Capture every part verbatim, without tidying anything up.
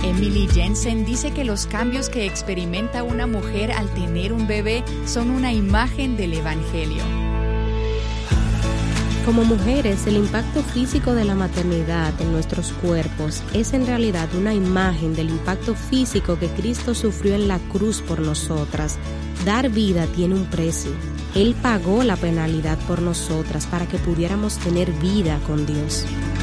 Emily Jensen dice que los cambios que experimenta una mujer al tener un bebé son una imagen del Evangelio. Como mujeres, el impacto físico de la maternidad en nuestros cuerpos es en realidad una imagen del impacto físico que Cristo sufrió en la cruz por nosotras. Dar vida tiene un precio. Él pagó la penalidad por nosotras para que pudiéramos tener vida con Dios.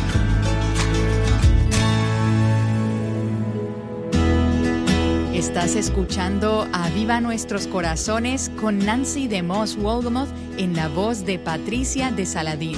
Estás escuchando Aviva Nuestros Corazones con Nancy DeMoss Wolgemuth en la voz de Patricia de Saladín.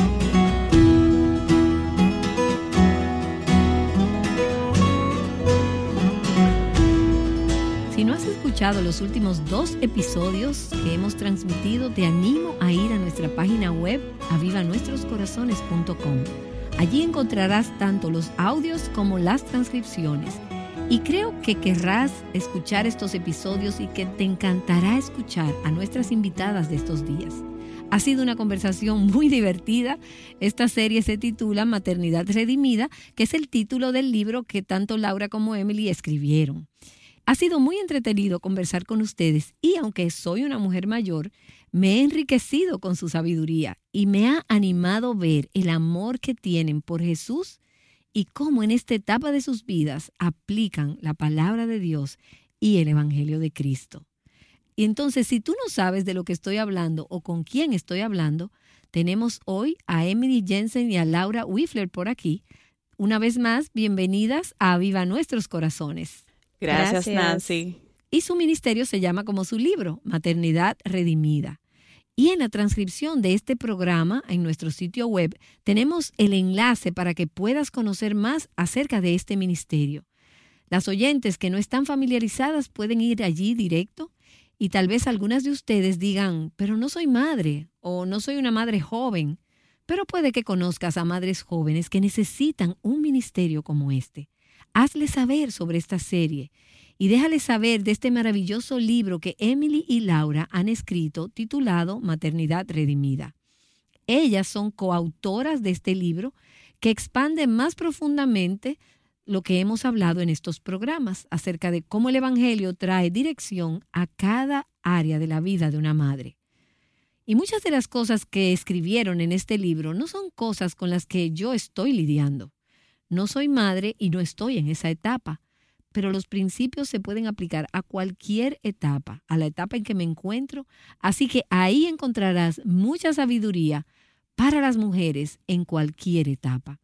Si no has escuchado los últimos dos episodios que hemos transmitido, te animo a ir a nuestra página web aviva nuestros corazones punto com. Allí encontrarás tanto los audios como las transcripciones. Y creo que querrás escuchar estos episodios y que te encantará escuchar a nuestras invitadas de estos días. Ha sido una conversación muy divertida. Esta serie se titula Maternidad Redimida, que es el título del libro que tanto Laura como Emily escribieron. Ha sido muy entretenido conversar con ustedes y aunque soy una mujer mayor, me he enriquecido con su sabiduría y me ha animado a ver el amor que tienen por Jesús y cómo en esta etapa de sus vidas aplican la palabra de Dios y el Evangelio de Cristo. Y entonces, si tú no sabes de lo que estoy hablando o con quién estoy hablando, tenemos hoy a Emily Jensen y a Laura Wifler por aquí. Una vez más, bienvenidas a Aviva Nuestros Corazones. Gracias, Gracias, Nancy. Y su ministerio se llama como su libro, Maternidad Redimida. Y en la transcripción de este programa, en nuestro sitio web, tenemos el enlace para que puedas conocer más acerca de este ministerio. Las oyentes que no están familiarizadas pueden ir allí directo y tal vez algunas de ustedes digan, pero no soy madre o no soy una madre joven. Pero puede que conozcas a madres jóvenes que necesitan un ministerio como este. Hazles saber sobre esta serie. Y déjales saber de este maravilloso libro que Emily y Laura han escrito titulado Maternidad Redimida. Ellas son coautoras de este libro que expande más profundamente lo que hemos hablado en estos programas acerca de cómo el Evangelio trae dirección a cada área de la vida de una madre. Y muchas de las cosas que escribieron en este libro no son cosas con las que yo estoy lidiando. No soy madre y no estoy en esa etapa. Pero los principios se pueden aplicar a cualquier etapa, a la etapa en que me encuentro. Así que ahí encontrarás mucha sabiduría para las mujeres en cualquier etapa.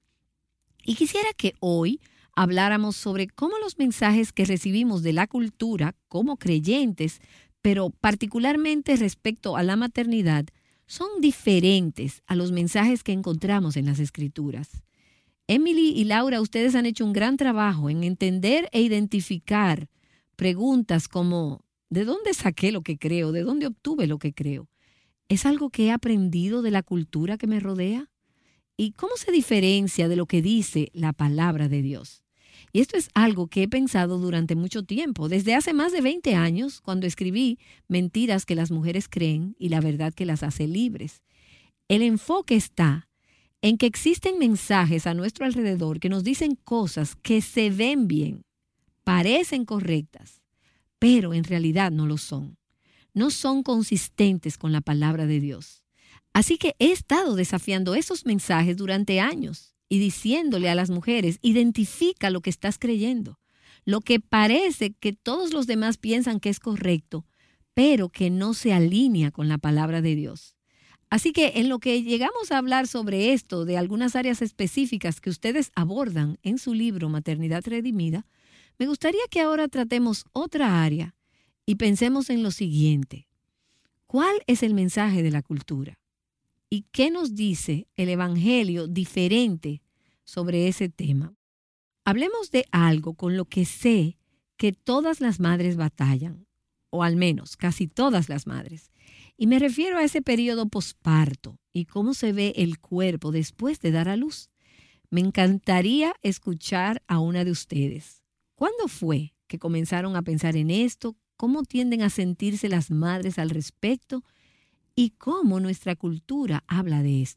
Y quisiera que hoy habláramos sobre cómo los mensajes que recibimos de la cultura como creyentes, pero particularmente respecto a la maternidad, son diferentes a los mensajes que encontramos en las Escrituras. Emily y Laura, ustedes han hecho un gran trabajo en entender e identificar preguntas como ¿de dónde saqué lo que creo? ¿De dónde obtuve lo que creo? ¿Es algo que he aprendido de la cultura que me rodea? ¿Y cómo se diferencia de lo que dice la palabra de Dios? Y esto es algo que he pensado durante mucho tiempo, desde hace más de veinte años, cuando escribí Mentiras que las mujeres creen y la verdad que las hace libres. El enfoque está en que existen mensajes a nuestro alrededor que nos dicen cosas que se ven bien, parecen correctas, pero en realidad no lo son. No son consistentes con la palabra de Dios. Así que he estado desafiando esos mensajes durante años y diciéndole a las mujeres, identifica lo que estás creyendo, lo que parece que todos los demás piensan que es correcto, pero que no se alinea con la palabra de Dios. Así que en lo que llegamos a hablar sobre esto, de algunas áreas específicas que ustedes abordan en su libro Maternidad Redimida, me gustaría que ahora tratemos otra área y pensemos en lo siguiente. ¿Cuál es el mensaje de la cultura? ¿Y qué nos dice el Evangelio diferente sobre ese tema? Hablemos de algo con lo que sé que todas las madres batallan, o al menos casi todas las madres. Y me refiero a ese periodo posparto y cómo se ve el cuerpo después de dar a luz. Me encantaría escuchar a una de ustedes. ¿Cuándo fue que comenzaron a pensar en esto? ¿Cómo tienden a sentirse las madres al respecto? ¿Y cómo nuestra cultura habla de esto?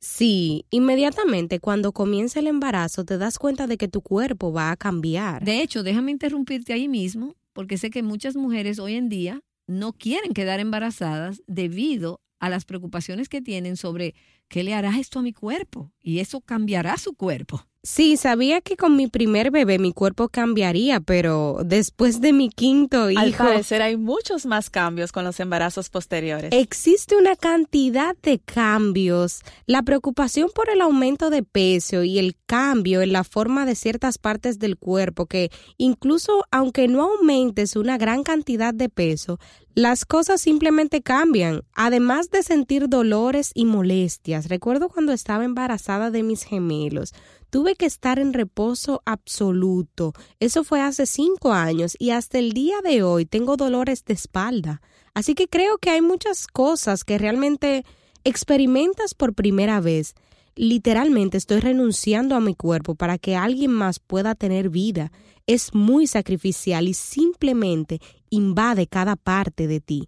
Sí, inmediatamente cuando comienza el embarazo te das cuenta de que tu cuerpo va a cambiar. De hecho, déjame interrumpirte ahí mismo, porque sé que muchas mujeres hoy en día no quieren quedar embarazadas debido a las preocupaciones que tienen sobre qué le hará esto a mi cuerpo y eso cambiará su cuerpo. Sí, sabía que con mi primer bebé mi cuerpo cambiaría, pero después de mi quinto hijo... Al parecer hay muchos más cambios con los embarazos posteriores. Existe una cantidad de cambios. La preocupación por el aumento de peso y el cambio en la forma de ciertas partes del cuerpo, que incluso aunque no aumentes una gran cantidad de peso, las cosas simplemente cambian, además de sentir dolores y molestias. Recuerdo cuando estaba embarazada de mis gemelos. Tuve que estar en reposo absoluto. Eso fue hace cinco años y hasta el día de hoy tengo dolores de espalda. Así que creo que hay muchas cosas que realmente experimentas por primera vez. Literalmente estoy renunciando a mi cuerpo para que alguien más pueda tener vida. Es muy sacrificial y simplemente invade cada parte de ti.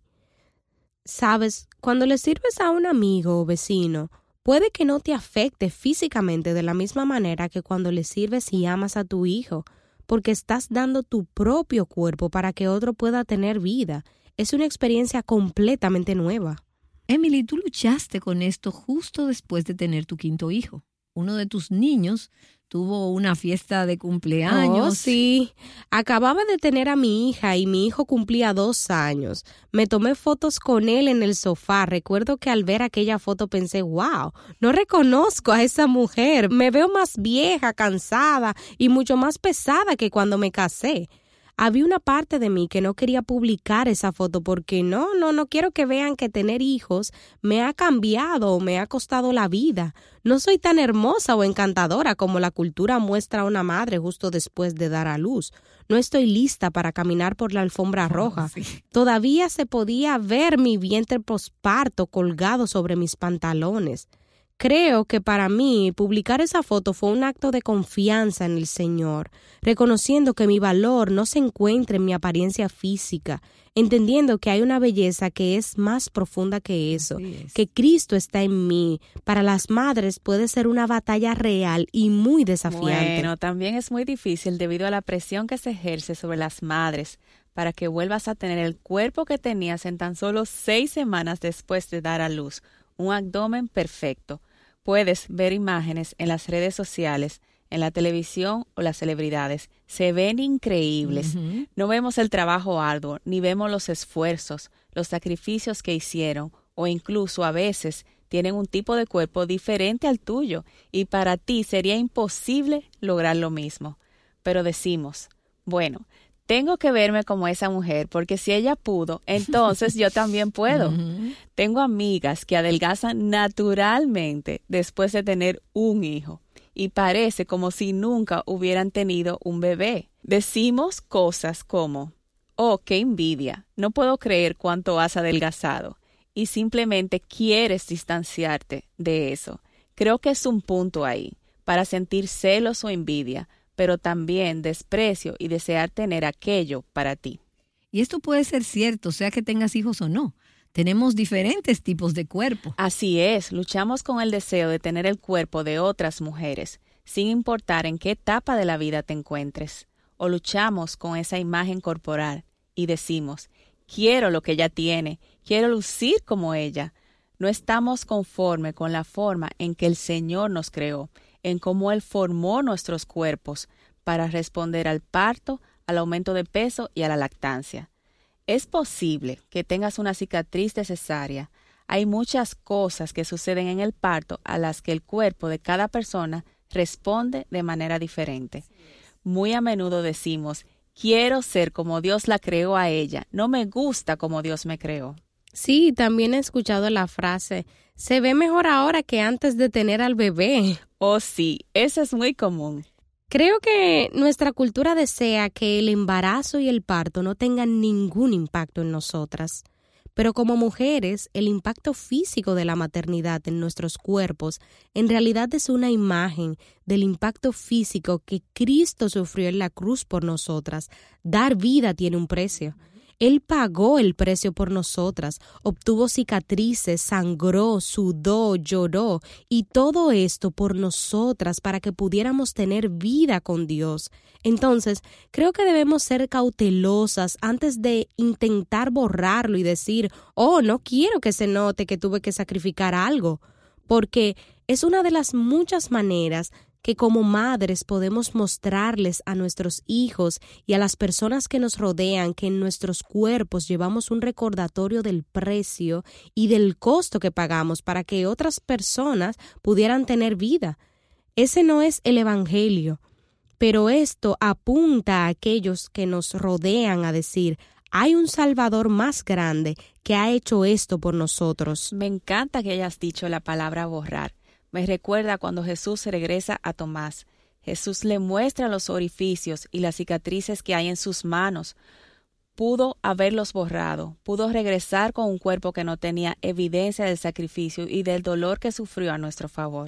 Sabes, cuando le sirves a un amigo o vecino, puede que no te afecte físicamente de la misma manera que cuando le sirves y amas a tu hijo, porque estás dando tu propio cuerpo para que otro pueda tener vida. Es una experiencia completamente nueva. Emily, tú luchaste con esto justo después de tener tu quinto hijo. Uno de tus niños tuvo una fiesta de cumpleaños. Oh, sí. Acababa de tener a mi hija y mi hijo cumplía dos años. Me tomé fotos con él en el sofá. Recuerdo que al ver aquella foto pensé, wow, no reconozco a esa mujer. Me veo más vieja, cansada y mucho más pesada que cuando me casé. Había una parte de mí que no quería publicar esa foto porque no, no, no quiero que vean que tener hijos me ha cambiado o me ha costado la vida. No soy tan hermosa o encantadora como la cultura muestra a una madre justo después de dar a luz. No estoy lista para caminar por la alfombra roja. Oh, sí. Todavía se podía ver mi vientre posparto colgado sobre mis pantalones. Creo que para mí publicar esa foto fue un acto de confianza en el Señor, reconociendo que mi valor no se encuentra en mi apariencia física, entendiendo que hay una belleza que es más profunda que eso, que Cristo está en mí. Para las madres puede ser una batalla real y muy desafiante. Bueno, también es muy difícil debido a la presión que se ejerce sobre las madres para que vuelvas a tener el cuerpo que tenías en tan solo seis semanas después de dar a luz. Un abdomen perfecto. Puedes ver imágenes en las redes sociales, en la televisión o las celebridades. Se ven increíbles. Uh-huh. No vemos el trabajo arduo, ni vemos los esfuerzos, los sacrificios que hicieron, o incluso a veces tienen un tipo de cuerpo diferente al tuyo, y para ti sería imposible lograr lo mismo. Pero decimos, bueno, tengo que verme como esa mujer, porque si ella pudo, entonces yo también puedo. Uh-huh. Tengo amigas que adelgazan naturalmente después de tener un hijo y parece como si nunca hubieran tenido un bebé. Decimos cosas como, oh, qué envidia, no puedo creer cuánto has adelgazado, y simplemente quieres distanciarte de eso. Creo que es un punto ahí para sentir celos o envidia, pero también desprecio y desear tener aquello para ti. Y esto puede ser cierto, sea que tengas hijos o no. Tenemos diferentes tipos de cuerpo. Así es, luchamos con el deseo de tener el cuerpo de otras mujeres, sin importar en qué etapa de la vida te encuentres. O luchamos con esa imagen corporal y decimos, quiero lo que ella tiene, quiero lucir como ella. No estamos conforme con la forma en que el Señor nos creó, en cómo Él formó nuestros cuerpos para responder al parto, al aumento de peso y a la lactancia. Es posible que tengas una cicatriz de cesárea. Hay muchas cosas que suceden en el parto a las que el cuerpo de cada persona responde de manera diferente. Muy a menudo decimos, quiero ser como Dios la creó a ella, no me gusta como Dios me creó. Sí, también he escuchado la frase, se ve mejor ahora que antes de tener al bebé. Oh, sí, eso es muy común. Creo que nuestra cultura desea que el embarazo y el parto no tengan ningún impacto en nosotras. Pero como mujeres, el impacto físico de la maternidad en nuestros cuerpos en realidad es una imagen del impacto físico que Cristo sufrió en la cruz por nosotras. Dar vida tiene un precio. Él pagó el precio por nosotras, obtuvo cicatrices, sangró, sudó, lloró, y todo esto por nosotras para que pudiéramos tener vida con Dios. Entonces, creo que debemos ser cautelosas antes de intentar borrarlo y decir, oh, no quiero que se note que tuve que sacrificar algo, porque es una de las muchas maneras que como madres podemos mostrarles a nuestros hijos y a las personas que nos rodean que en nuestros cuerpos llevamos un recordatorio del precio y del costo que pagamos para que otras personas pudieran tener vida. Ese no es el Evangelio, pero esto apunta a aquellos que nos rodean a decir, hay un Salvador más grande que ha hecho esto por nosotros. Me encanta que hayas dicho la palabra borrar. Me recuerda cuando Jesús regresa a Tomás. Jesús le muestra los orificios y las cicatrices que hay en sus manos. Pudo haberlos borrado, pudo regresar con un cuerpo que no tenía evidencia del sacrificio y del dolor que sufrió a nuestro favor.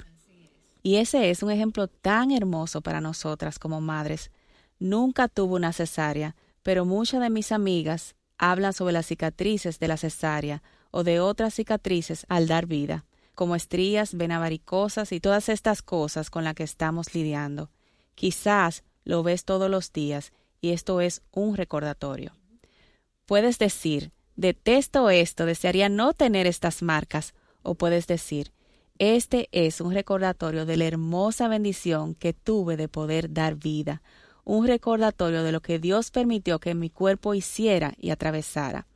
Y ese es un ejemplo tan hermoso para nosotras como madres. Nunca tuvo una cesárea, pero muchas de mis amigas hablan sobre las cicatrices de la cesárea o de otras cicatrices al dar vida, como estrías, venas varicosas y todas estas cosas con las que estamos lidiando. Quizás lo ves todos los días y esto es un recordatorio. Puedes decir, detesto esto, desearía no tener estas marcas, o puedes decir, este es un recordatorio de la hermosa bendición que tuve de poder dar vida, un recordatorio de lo que Dios permitió que mi cuerpo hiciera y atravesara.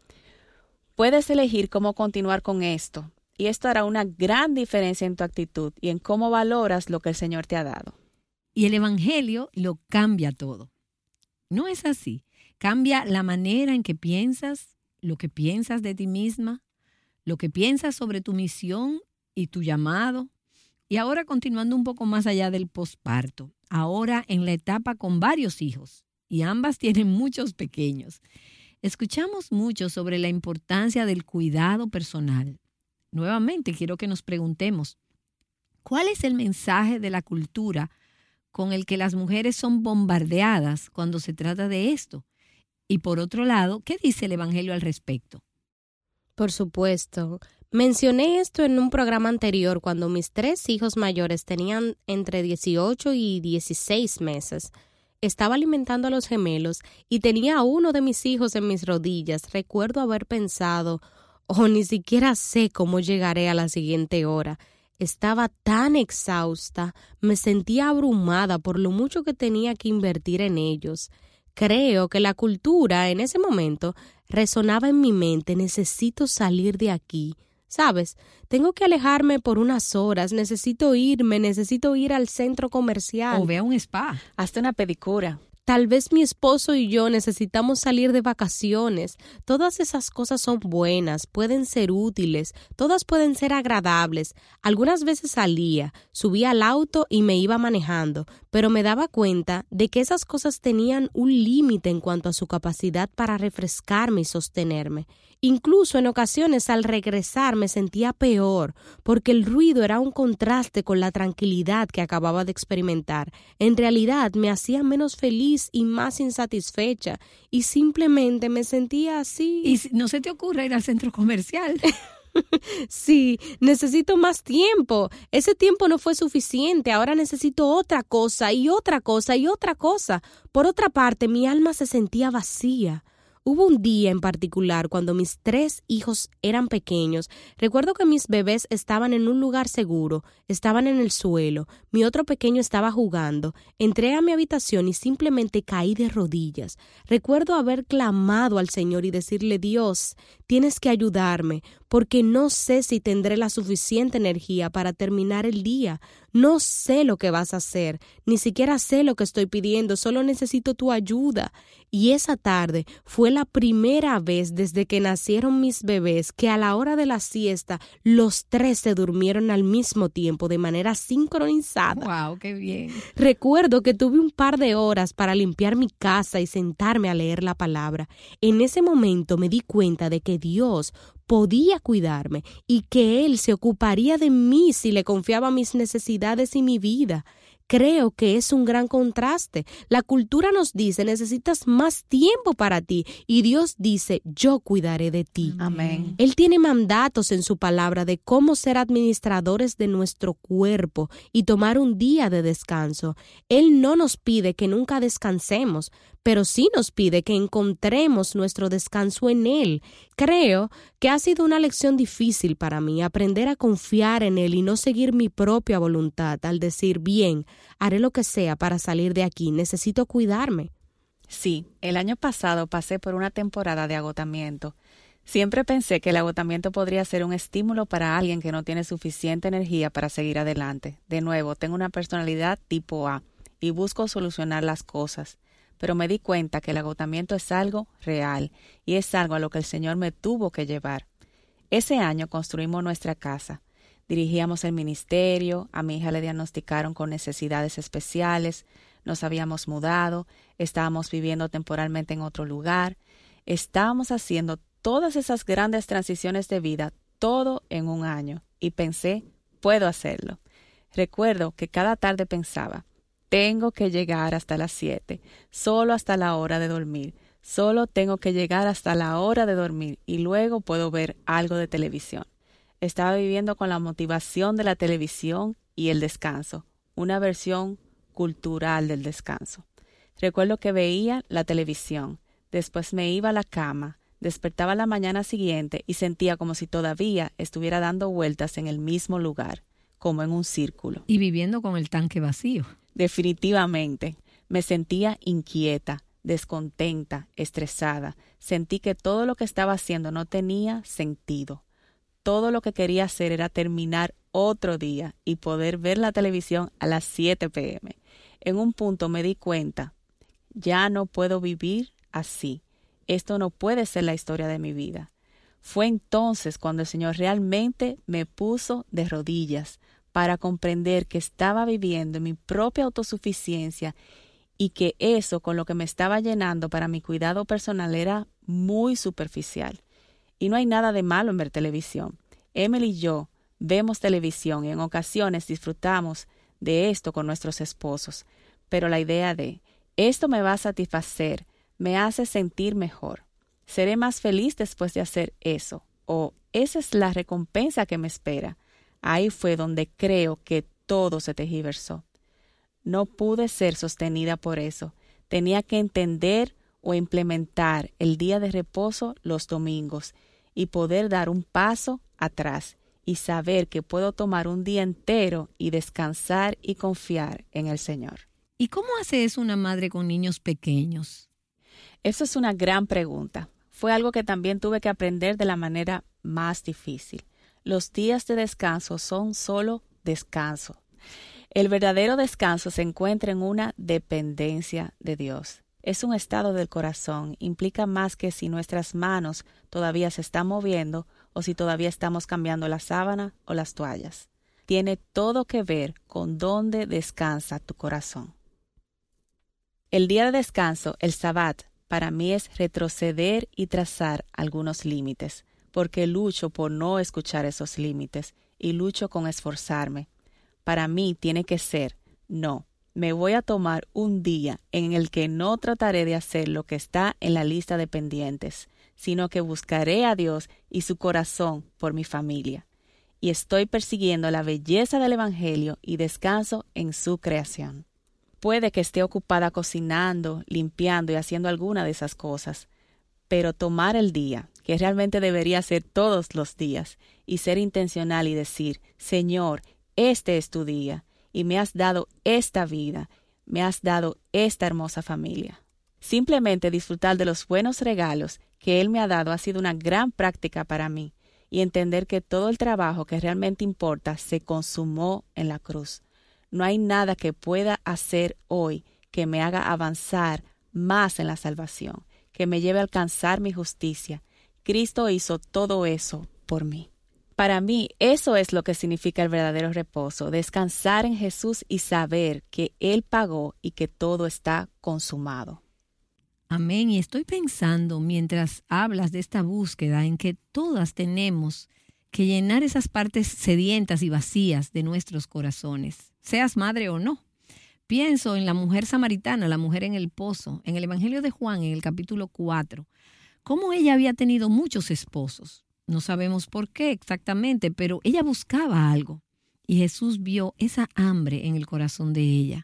Puedes elegir cómo continuar con esto, y esto hará una gran diferencia en tu actitud y en cómo valoras lo que el Señor te ha dado. Y el Evangelio lo cambia todo. ¿No es así? Cambia la manera en que piensas, lo que piensas de ti misma, lo que piensas sobre tu misión y tu llamado. Y ahora continuando un poco más allá del posparto, ahora en la etapa con varios hijos, y ambas tienen muchos pequeños. Escuchamos mucho sobre la importancia del cuidado personal. Nuevamente quiero que nos preguntemos, ¿cuál es el mensaje de la cultura con el que las mujeres son bombardeadas cuando se trata de esto? Y por otro lado, ¿qué dice el Evangelio al respecto? Por supuesto. Mencioné esto en un programa anterior cuando mis tres hijos mayores tenían entre dieciocho y dieciséis meses. Estaba alimentando a los gemelos y tenía a uno de mis hijos en mis rodillas. Recuerdo haber pensado, oh, ni siquiera sé cómo llegaré a la siguiente hora. Estaba tan exhausta, me sentía abrumada por lo mucho que tenía que invertir en ellos. Creo que la cultura en ese momento resonaba en mi mente, necesito salir de aquí. ¿Sabes? Tengo que alejarme por unas horas, necesito irme, necesito ir al centro comercial. O ve a un spa. Hazte una pedicura. Tal vez mi esposo y yo necesitamos salir de vacaciones. Todas esas cosas son buenas, pueden ser útiles, todas pueden ser agradables. Algunas veces salía, subía al auto y me iba manejando, pero me daba cuenta de que esas cosas tenían un límite en cuanto a su capacidad para refrescarme y sostenerme. Incluso en ocasiones al regresar me sentía peor, porque el ruido era un contraste con la tranquilidad que acababa de experimentar. En realidad me hacía menos feliz y más insatisfecha, y simplemente me sentía así. ¿Y no se te ocurre ir al centro comercial? Sí, necesito más tiempo. Ese tiempo no fue suficiente. Ahora necesito otra cosa y otra cosa y otra cosa. Por otra parte, mi alma se sentía vacía. Hubo un día en particular cuando mis tres hijos eran pequeños. Recuerdo que mis bebés estaban en un lugar seguro, estaban en el suelo, mi otro pequeño estaba jugando. Entré a mi habitación y simplemente caí de rodillas. Recuerdo haber clamado al Señor y decirle, Dios, tienes que ayudarme, porque no sé si tendré la suficiente energía para terminar el día. No sé lo que vas a hacer, ni siquiera sé lo que estoy pidiendo, solo necesito tu ayuda. Y esa tarde fue la primera vez desde que nacieron mis bebés que a la hora de la siesta los tres se durmieron al mismo tiempo de manera sincronizada. ¡Wow, qué bien! Recuerdo que tuve un par de horas para limpiar mi casa y sentarme a leer la palabra. En ese momento me di cuenta de que Dios podía cuidarme y que Él se ocuparía de mí si le confiaba mis necesidades y mi vida. Creo que es un gran contraste. La cultura nos dice, necesitas más tiempo para ti, y Dios dice, yo cuidaré de ti. Amén. Él tiene mandatos en su palabra de cómo ser administradores de nuestro cuerpo y tomar un día de descanso. Él no nos pide que nunca descansemos, pero sí nos pide que encontremos nuestro descanso en Él. Creo que ha sido una lección difícil para mí, aprender a confiar en Él y no seguir mi propia voluntad al decir, bien, haré lo que sea para salir de aquí, necesito cuidarme. Sí, el año pasado pasé por una temporada de agotamiento. Siempre pensé que el agotamiento podría ser un estímulo para alguien que no tiene suficiente energía para seguir adelante. De nuevo, tengo una personalidad tipo A y busco solucionar las cosas. Pero me di cuenta que el agotamiento es algo real y es algo a lo que el Señor me tuvo que llevar. Ese año construimos nuestra casa. Dirigíamos el ministerio, a mi hija le diagnosticaron con necesidades especiales, nos habíamos mudado, estábamos viviendo temporalmente en otro lugar, estábamos haciendo todas esas grandes transiciones de vida, todo en un año, y pensé, puedo hacerlo. Recuerdo que cada tarde pensaba, tengo que llegar hasta las siete, solo hasta la hora de dormir. Solo tengo que llegar hasta la hora de dormir y luego puedo ver algo de televisión. Estaba viviendo con la motivación de la televisión y el descanso, una versión cultural del descanso. Recuerdo que veía la televisión, después me iba a la cama, despertaba la mañana siguiente y sentía como si todavía estuviera dando vueltas en el mismo lugar, como en un círculo. Y viviendo con el tanque vacío. Definitivamente, me sentía inquieta, descontenta, estresada. Sentí que todo lo que estaba haciendo no tenía sentido. Todo lo que quería hacer era terminar otro día y poder ver la televisión a las siete pe eme. En un punto me di cuenta, ya no puedo vivir así. Esto no puede ser la historia de mi vida. Fue entonces cuando el Señor realmente me puso de rodillas para comprender que estaba viviendo en mi propia autosuficiencia y que eso con lo que me estaba llenando para mi cuidado personal era muy superficial. Y no hay nada de malo en ver televisión. Emily y yo vemos televisión y en ocasiones disfrutamos de esto con nuestros esposos. Pero la idea de, esto me va a satisfacer, me hace sentir mejor. Seré más feliz después de hacer eso. O esa es la recompensa que me espera. Ahí fue donde creo que todo se tergiversó. No pude ser sostenida por eso. Tenía que entender o implementar el día de reposo los domingos y poder dar un paso atrás y saber que puedo tomar un día entero y descansar y confiar en el Señor. ¿Y cómo hace eso una madre con niños pequeños? Eso es una gran pregunta. Fue algo que también tuve que aprender de la manera más difícil. Los días de descanso son solo descanso. El verdadero descanso se encuentra en una dependencia de Dios. Es un estado del corazón, implica más que si nuestras manos todavía se están moviendo o si todavía estamos cambiando la sábana o las toallas. Tiene todo que ver con dónde descansa tu corazón. El día de descanso, el Sabbat, para mí es retroceder y trazar algunos límites, porque lucho por no escuchar esos límites y lucho con esforzarme. Para mí tiene que ser, no, me voy a tomar un día en el que no trataré de hacer lo que está en la lista de pendientes, sino que buscaré a Dios y su corazón por mi familia. Y estoy persiguiendo la belleza del Evangelio y descanso en su creación. Puede que esté ocupada cocinando, limpiando y haciendo alguna de esas cosas, pero tomar el día, que realmente debería ser todos los días, y ser intencional y decir, Señor, este es tu día, y me has dado esta vida, me has dado esta hermosa familia. Simplemente disfrutar de los buenos regalos que Él me ha dado ha sido una gran práctica para mí, y entender que todo el trabajo que realmente importa se consumó en la cruz. No hay nada que pueda hacer hoy que me haga avanzar más en la salvación, que me lleve a alcanzar mi justicia. Cristo hizo todo eso por mí. Para mí, eso es lo que significa el verdadero reposo, descansar en Jesús y saber que Él pagó y que todo está consumado. Amén. Y estoy pensando, mientras hablas de esta búsqueda, en que todas tenemos que llenar esas partes sedientas y vacías de nuestros corazones, seas madre o no. Pienso en la mujer samaritana, la mujer en el pozo, en el Evangelio de Juan, en el capítulo cuatro, cómo ella había tenido muchos esposos. No sabemos por qué exactamente, pero ella buscaba algo. Y Jesús vio esa hambre en el corazón de ella.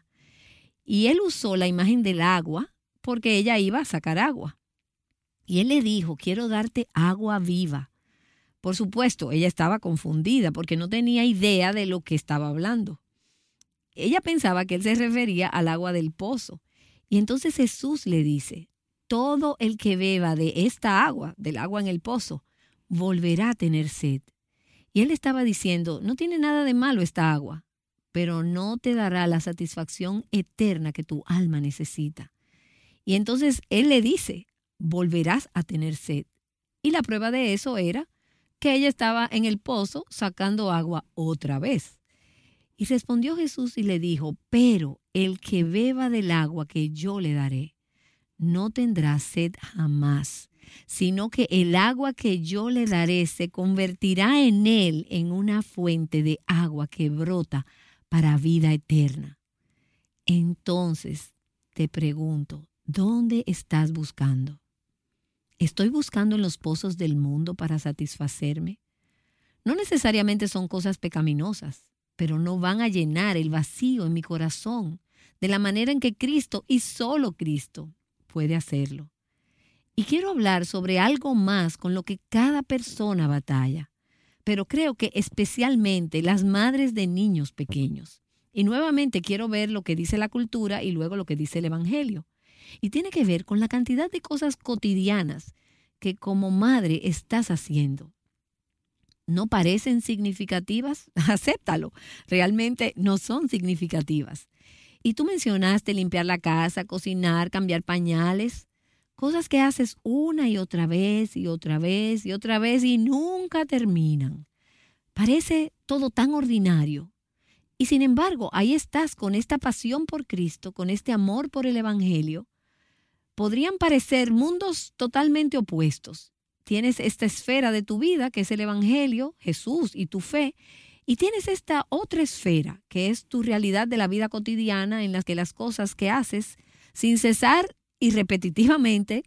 Y él usó la imagen del agua porque ella iba a sacar agua. Y él le dijo, quiero darte agua viva. Por supuesto, ella estaba confundida porque no tenía idea de lo que estaba hablando. Ella pensaba que él se refería al agua del pozo. Y entonces Jesús le dice, todo el que beba de esta agua, del agua en el pozo, volverá a tener sed. Y él estaba diciendo, no tiene nada de malo esta agua, pero no te dará la satisfacción eterna que tu alma necesita. Y entonces él le dice, volverás a tener sed. Y la prueba de eso era que ella estaba en el pozo sacando agua otra vez. Y respondió Jesús y le dijo, pero el que beba del agua que yo le daré, no tendrá sed jamás, sino que el agua que yo le daré se convertirá en él en una fuente de agua que brota para vida eterna. Entonces te pregunto, ¿dónde estás buscando? ¿Estoy buscando en los pozos del mundo para satisfacerme? No necesariamente son cosas pecaminosas, pero no van a llenar el vacío en mi corazón de la manera en que Cristo y solo Cristo puede hacerlo. Y quiero hablar sobre algo más con lo que cada persona batalla, pero creo que especialmente las madres de niños pequeños. Y nuevamente quiero ver lo que dice la cultura y luego lo que dice el Evangelio. Y tiene que ver con la cantidad de cosas cotidianas que como madre estás haciendo. ¿No parecen significativas? Acéptalo. Realmente no son significativas. Y tú mencionaste limpiar la casa, cocinar, cambiar pañales. Cosas que haces una y otra vez y otra vez y otra vez y nunca terminan. Parece todo tan ordinario. Y sin embargo, ahí estás con esta pasión por Cristo, con este amor por el Evangelio. Podrían parecer mundos totalmente opuestos. Tienes esta esfera de tu vida, que es el Evangelio, Jesús y tu fe, y tienes esta otra esfera, que es tu realidad de la vida cotidiana, en la que las cosas que haces sin cesar y repetitivamente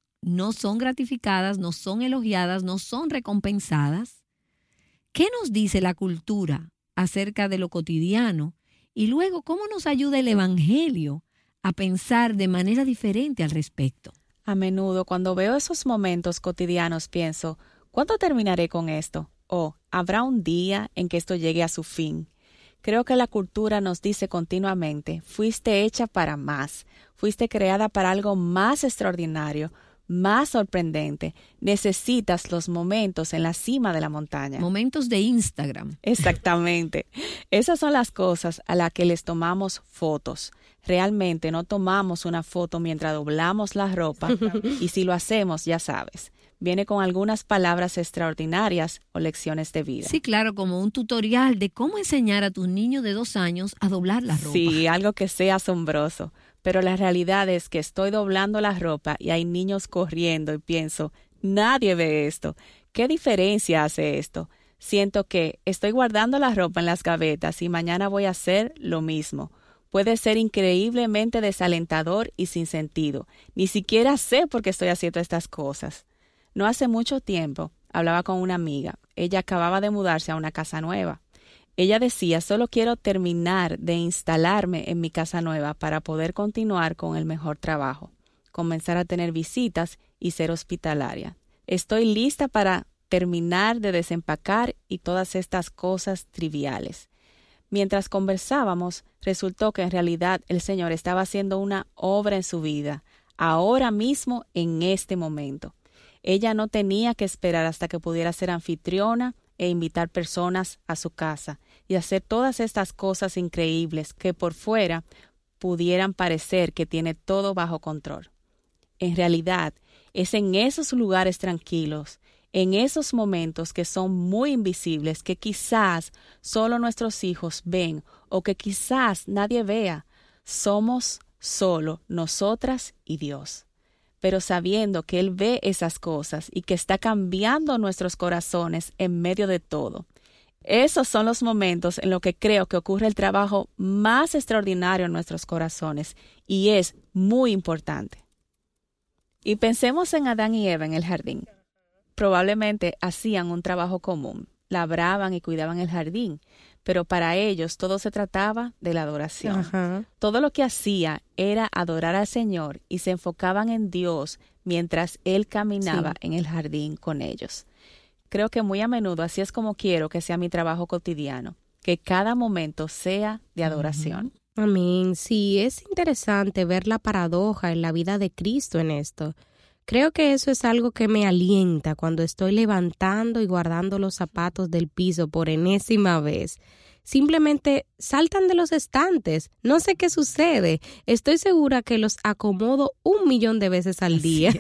no son gratificadas, no son elogiadas, no son recompensadas. ¿Qué nos dice la cultura acerca de lo cotidiano? Y luego, ¿cómo nos ayuda el Evangelio a pensar de manera diferente al respecto? A menudo, cuando veo esos momentos cotidianos, pienso, ¿cuándo terminaré con esto? O, ¿habrá un día en que esto llegue a su fin? Creo que la cultura nos dice continuamente, fuiste hecha para más, fuiste creada para algo más extraordinario, más sorprendente. Necesitas los momentos en la cima de la montaña. Momentos de Instagram. Exactamente. Esas son las cosas a las que les tomamos fotos. Realmente no tomamos una foto mientras doblamos la ropa y si lo hacemos, ya sabes, viene con algunas palabras extraordinarias o lecciones de vida. Sí, claro, como un tutorial de cómo enseñar a tus niños de dos años a doblar la ropa. Sí, algo que sea asombroso. Pero la realidad es que estoy doblando la ropa y hay niños corriendo y pienso, nadie ve esto. ¿Qué diferencia hace esto? Siento que estoy guardando la ropa en las gavetas y mañana voy a hacer lo mismo. Puede ser increíblemente desalentador y sin sentido. Ni siquiera sé por qué estoy haciendo estas cosas. No hace mucho tiempo hablaba con una amiga. Ella acababa de mudarse a una casa nueva. Ella decía, solo quiero terminar de instalarme en mi casa nueva para poder continuar con el mejor trabajo, comenzar a tener visitas y ser hospitalaria. Estoy lista para terminar de desempacar y todas estas cosas triviales. Mientras conversábamos, resultó que en realidad el Señor estaba haciendo una obra en su vida, ahora mismo, en este momento. Ella no tenía que esperar hasta que pudiera ser anfitriona e invitar personas a su casa y hacer todas estas cosas increíbles que por fuera pudieran parecer que tiene todo bajo control. En realidad, es en esos lugares tranquilos, en esos momentos que son muy invisibles, que quizás solo nuestros hijos ven o que quizás nadie vea, somos solo nosotras y Dios. Pero sabiendo que Él ve esas cosas y que está cambiando nuestros corazones en medio de todo, Esos son los momentos en los que creo que ocurre el trabajo más extraordinario en nuestros corazones y es muy importante. Y pensemos en Adán y Eva en el jardín. Probablemente hacían un trabajo común, labraban y cuidaban el jardín, pero para ellos todo se trataba de la adoración. Ajá. Todo lo que hacía era adorar al Señor y se enfocaban en Dios mientras Él caminaba sí. en el jardín con ellos. Creo que muy a menudo así es como quiero que sea mi trabajo cotidiano, que cada momento sea de adoración. Amén. Sí, es interesante ver la paradoja en la vida de Cristo en esto. Creo que eso es algo que me alienta cuando estoy levantando y guardando los zapatos del piso por enésima vez. Simplemente saltan de los estantes. No sé qué sucede. Estoy segura que los acomodo un millón de veces al día.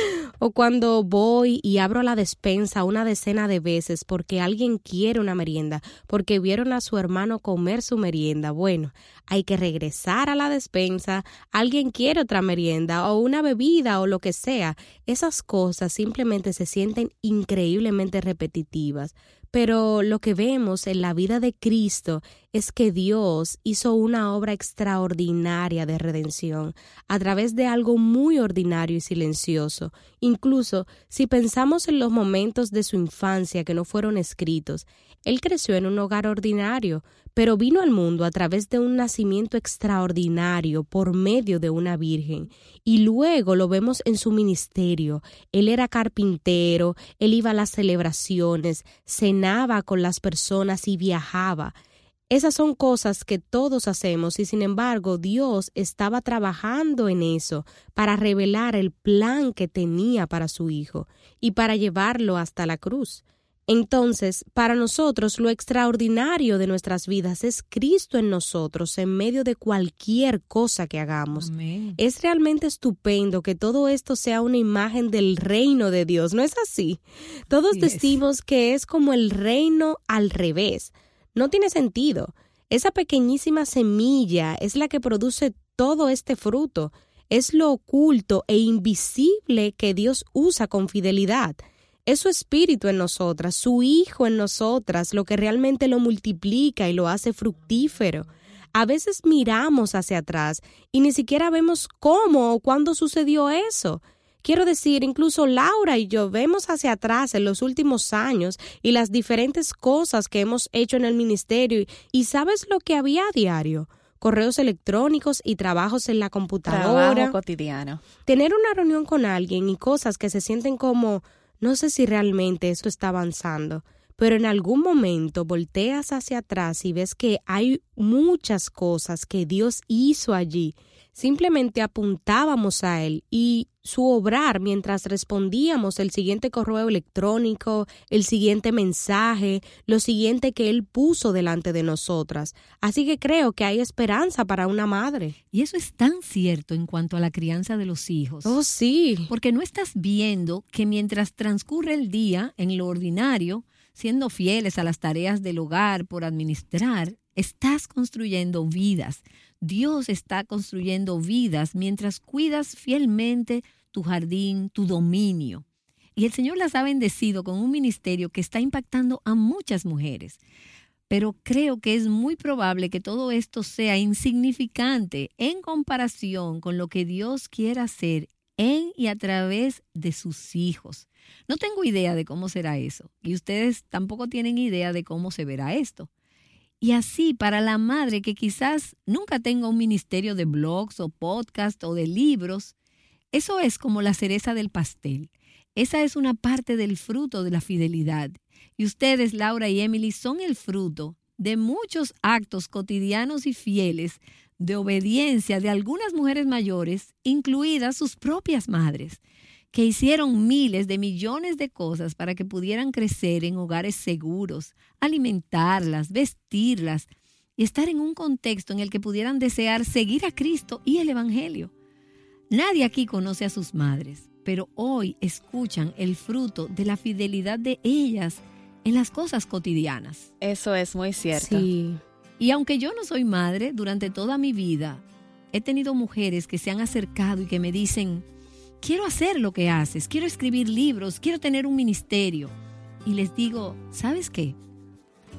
O cuando voy y abro la despensa una decena de veces porque alguien quiere una merienda, porque vieron a su hermano comer su merienda. Bueno, hay que regresar a la despensa, alguien quiere otra merienda o una bebida o lo que sea. Esas cosas simplemente se sienten increíblemente repetitivas. Pero lo que vemos en la vida de Cristo es que Dios hizo una obra extraordinaria de redención a través de algo muy ordinario y silencioso. Incluso si pensamos en los momentos de su infancia que no fueron escritos, Él creció en un hogar ordinario, pero vino al mundo a través de un nacimiento extraordinario por medio de una virgen. Y luego lo vemos en su ministerio. Él era carpintero, él iba a las celebraciones, cenaba con las personas y viajaba. Esas son cosas que todos hacemos y sin embargo Dios estaba trabajando en eso para revelar el plan que tenía para su Hijo y para llevarlo hasta la cruz. Entonces, para nosotros lo extraordinario de nuestras vidas es Cristo en nosotros en medio de cualquier cosa que hagamos. Amén. Es realmente estupendo que todo esto sea una imagen del reino de Dios, ¿no es así? Todos yes. decimos que es como el reino al revés. No tiene sentido. Esa pequeñísima semilla es la que produce todo este fruto. Es lo oculto e invisible que Dios usa con fidelidad. Es su espíritu en nosotras, su Hijo en nosotras, lo que realmente lo multiplica y lo hace fructífero. A veces miramos hacia atrás y ni siquiera vemos cómo o cuándo sucedió eso. Quiero decir, incluso Laura y yo vemos hacia atrás en los últimos años y las diferentes cosas que hemos hecho en el ministerio. ¿Y sabes lo que había a diario? Correos electrónicos y trabajos en la computadora. Trabajo cotidiano. Tener una reunión con alguien y cosas que se sienten como... No sé si realmente esto está avanzando, pero en algún momento volteas hacia atrás y ves que hay muchas cosas que Dios hizo allí. Simplemente apuntábamos a Él y su obrar mientras respondíamos el siguiente correo electrónico, el siguiente mensaje, lo siguiente que Él puso delante de nosotras. Así que creo que hay esperanza para una madre. Y eso es tan cierto en cuanto a la crianza de los hijos. Oh, sí. Porque no estás viendo que mientras transcurre el día en lo ordinario, siendo fieles a las tareas del hogar por administrar, estás construyendo vidas. Dios está construyendo vidas mientras cuidas fielmente tu jardín, tu dominio. Y el Señor las ha bendecido con un ministerio que está impactando a muchas mujeres. Pero creo que es muy probable que todo esto sea insignificante en comparación con lo que Dios quiere hacer en y a través de sus hijos. No tengo idea de cómo será eso, y ustedes tampoco tienen idea de cómo se verá esto. Y así, para la madre que quizás nunca tenga un ministerio de blogs o podcast o de libros, eso es como la cereza del pastel. Esa es una parte del fruto de la fidelidad. Y ustedes, Laura y Emily, son el fruto de muchos actos cotidianos y fieles de obediencia de algunas mujeres mayores, incluidas sus propias madres, que hicieron miles de millones de cosas para que pudieran crecer en hogares seguros, alimentarlas, vestirlas y estar en un contexto en el que pudieran desear seguir a Cristo y el Evangelio. Nadie aquí conoce a sus madres, pero hoy escuchan el fruto de la fidelidad de ellas en las cosas cotidianas. Eso es muy cierto. Sí. Y aunque yo no soy madre, durante toda mi vida he tenido mujeres que se han acercado y que me dicen: quiero hacer lo que haces, quiero escribir libros, quiero tener un ministerio. Y les digo, ¿sabes qué?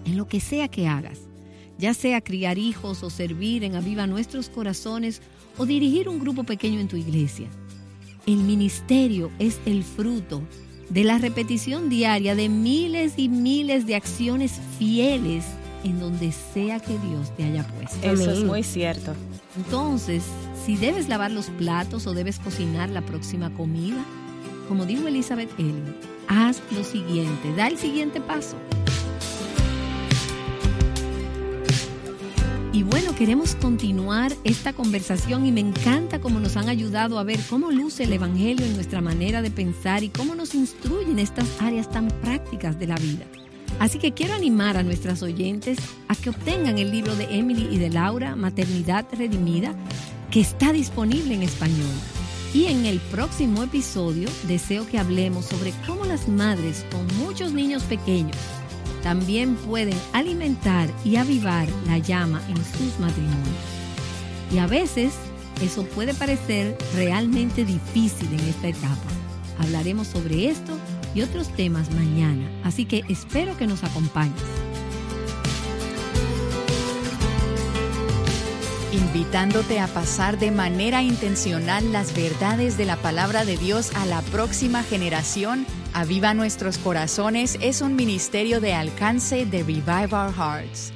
en lo que sea que hagas, ya sea criar hijos o servir en Aviva Nuestros Corazones o dirigir un grupo pequeño en tu iglesia. El ministerio es el fruto de la repetición diaria de miles y miles de acciones fieles en donde sea que Dios te haya puesto. Eso es muy cierto. Entonces, si debes lavar los platos o debes cocinar la próxima comida, como dijo Elizabeth Elliot, haz lo siguiente, da el siguiente paso. Y bueno, queremos continuar esta conversación y me encanta cómo nos han ayudado a ver cómo luce el Evangelio en nuestra manera de pensar y cómo nos instruyen estas áreas tan prácticas de la vida. Así que quiero animar a nuestras oyentes a que obtengan el libro de Emily y de Laura, Maternidad Redimida, que está disponible en español. Y en el próximo episodio deseo que hablemos sobre cómo las madres con muchos niños pequeños también pueden alimentar y avivar la llama en sus matrimonios. Y a veces eso puede parecer realmente difícil en esta etapa. Hablaremos sobre esto y otros temas mañana, así que espero que nos acompañes. Invitándote a pasar de manera intencional las verdades de la palabra de Dios a la próxima generación, Aviva Nuestros Corazones es un ministerio de alcance de Revive Our Hearts.